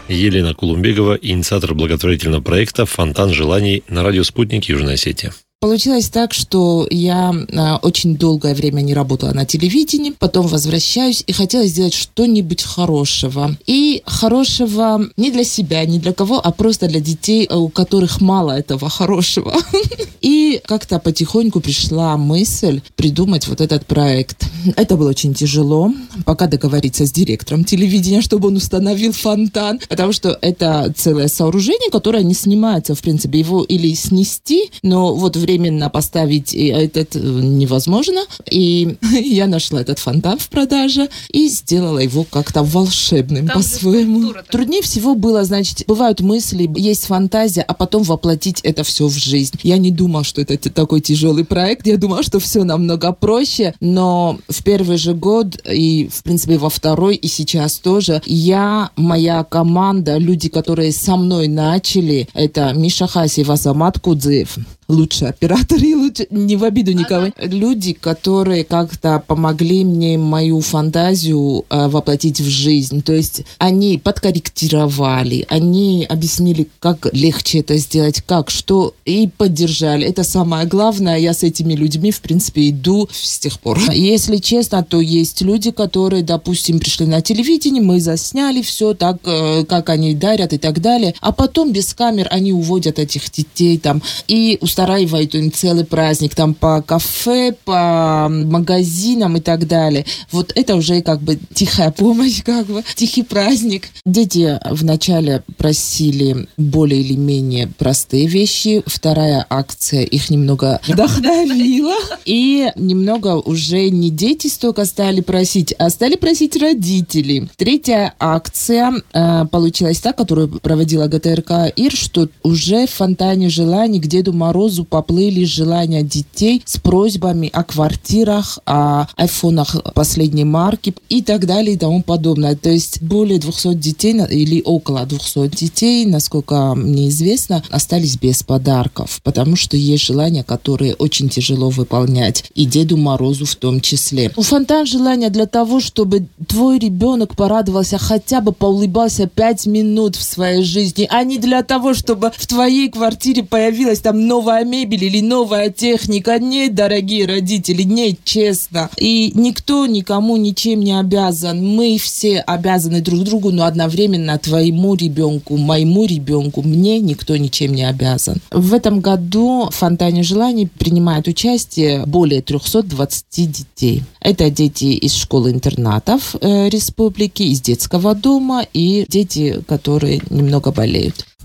Елена Кулумбегова, инициатор благотворительного проекта «Фонтан желаний» на радио «Спутник» Южной Осетии. Получилось так, что я очень долгое время не работала на телевидении, потом возвращаюсь и хотела сделать что-нибудь хорошего. И хорошего не для себя, не для кого, а просто для детей, у которых мало этого хорошего. И как-то потихоньку пришла мысль придумать вот этот проект. Это было очень тяжело, пока договориться с директором телевидения, чтобы он установил фонтан, потому что это целое сооружение, которое не снимается, в принципе, его или снести, но вот временно поставить это невозможно. И я нашла этот фонтан в продаже и сделала его как-то волшебным там по-своему. Труднее всего было, значит, бывают мысли, есть фантазия, а потом воплотить это все в жизнь. Я не думала, что это такой тяжелый проект, я думала, что все намного проще, но в первый же год и, в принципе, во второй, и сейчас тоже, моя команда, люди, которые со мной начали, это Миша Хасиев, Азамат Кудзеев, лучшие операторы, не в обиду никого. Люди, которые как-то помогли мне мою фантазию воплотить в жизнь. То есть они подкорректировали, они объяснили, как легче это сделать, как, что, и поддержали. Это самое главное. Я с этими людьми, в принципе, иду с тех пор. Если честно, то есть люди, которые, допустим, пришли на телевидение, мы засняли все так, как они дарят и так далее, а потом без камер они уводят этих детей там и устраивают им целый праздник там по кафе, по магазинам и так далее. Вот это уже как бы тихая помощь, как бы тихий праздник. Дети вначале просили более или менее простые вещи. Вторая акция их немного вдохновила. И немного уже не дети столько стали просить, а стали просить родители. Третья акция получилась та, которую проводила ГТРК ИР, что уже в фонтане желаний к Деду Морозу поплыли желания детей с просьбами о квартирах, о айфонах последней марки и так далее и тому подобное. То есть более 200 детей или около 200 детей, насколько мне известно, остались без подарков, потому что есть желания, которые очень тяжело выполнять, и Деду Морозу в том числе. Фонтан желания для того, чтобы твой ребенок порадовался, хотя бы поулыбался 5 минут в своей жизни, а не для того, чтобы в твоей квартире появилась там новая мебель или новая техника. Нет, дорогие родители, нет, честно. И никто никому ничем не обязан. Мы все обязаны друг другу, но одновременно твоему ребенку, моему ребенку, мне никто ничем не обязан. В этом году в фонтане желаний принимает участие более 320 детей. Это дети из школ-интернатов республики, из детского дома и дети, которые немного болеют.